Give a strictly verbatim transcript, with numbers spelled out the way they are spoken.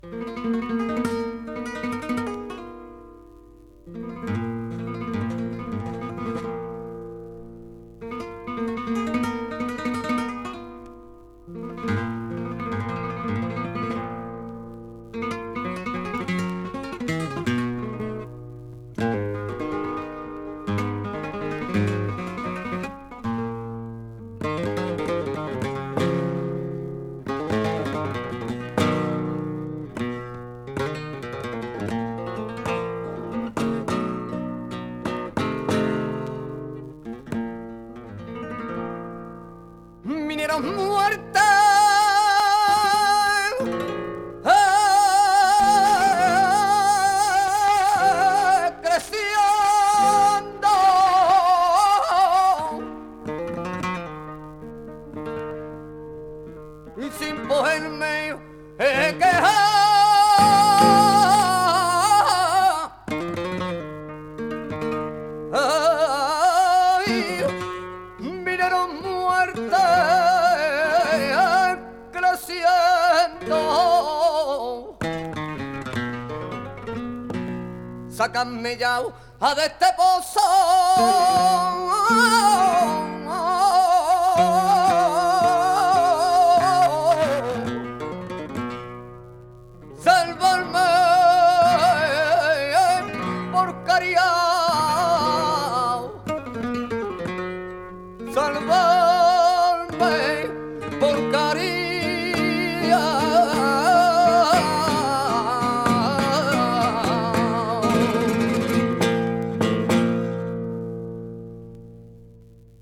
Mineros muertos creciendo y sin poderme quejar. Ay, mineros muertos creciendo, sácame ya de este pozo. Salvarme por caridad, salvarme